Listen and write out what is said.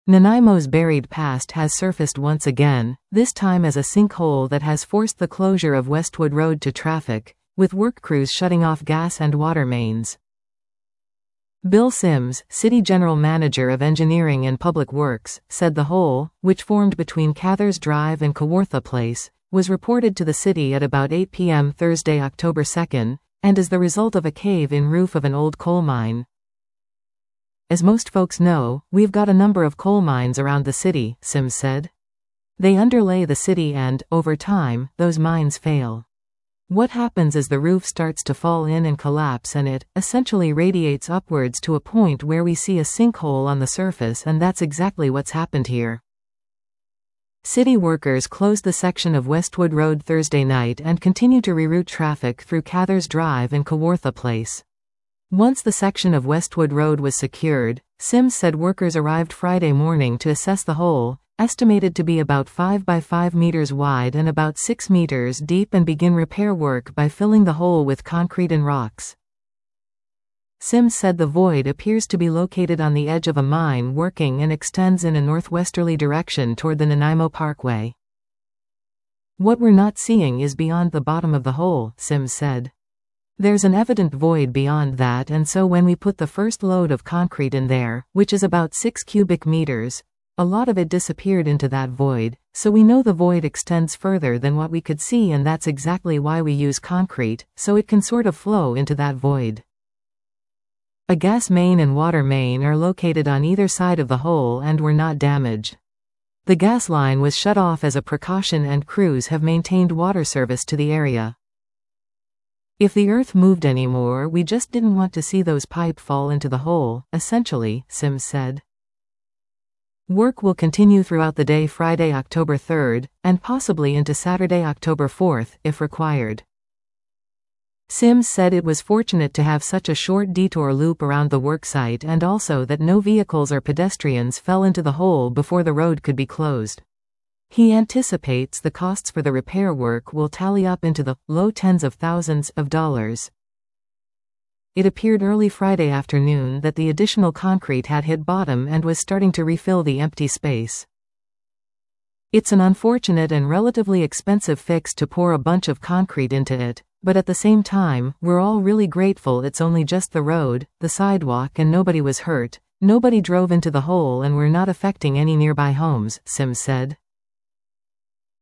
Nanaimo's buried past has surfaced once again, this time as a sinkhole that has forced the closure of Westwood Road to traffic, with work crews shutting off gas and water mains. Bill Sims, City General Manager of Engineering and Public Works, said the hole, which formed between Cathars Drive and Kawartha Place, was reported to the city at about 8 p.m. Thursday, October 2, and is the result of a cave-in roof of an old coal mine. As most folks know, we've got a number of coal mines around the city, Sims said. They underlay the city and, over time, those mines fail. What happens is the roof starts to fall in and collapse, and it, essentially radiates upwards to a point where we see a sinkhole on the surface, and that's exactly what's happened here. City workers closed the section of Westwood Road Thursday night and continue to reroute traffic through Cathars Drive and Kawartha Place. Once the section of Westwood Road was secured, Sims said workers arrived Friday morning to assess the hole, estimated to be about 5 by 5 meters wide and about 6 meters deep, and begin repair work by filling the hole with concrete and rocks. Sims said the void appears to be located on the edge of a mine working and extends in a northwesterly direction toward the Nanaimo Parkway. What we're not seeing is beyond the bottom of the hole, Sims said. There's an evident void beyond that, and so when we put the first load of concrete in there, which is about 6 cubic meters, a lot of it disappeared into that void, so we know the void extends further than what we could see, and that's exactly why we use concrete, so it can sort of flow into that void. A gas main and water main are located on either side of the hole and were not damaged. The gas line was shut off as a precaution, and crews have maintained water service to the area. If the earth moved anymore, we just didn't want to see those pipes fall into the hole, essentially, Sims said. Work will continue throughout the day Friday, October 3, and possibly into Saturday, October 4, if required. Sims said it was fortunate to have such a short detour loop around the worksite, and also that no vehicles or pedestrians fell into the hole before the road could be closed. He anticipates the costs for the repair work will tally up into the low tens of thousands of dollars. It appeared early Friday afternoon that the additional concrete had hit bottom and was starting to refill the empty space. It's an unfortunate and relatively expensive fix to pour a bunch of concrete into it, but at the same time, we're all really grateful it's only just the road, the sidewalk, and nobody was hurt. Nobody drove into the hole, and we're not affecting any nearby homes, Sims said.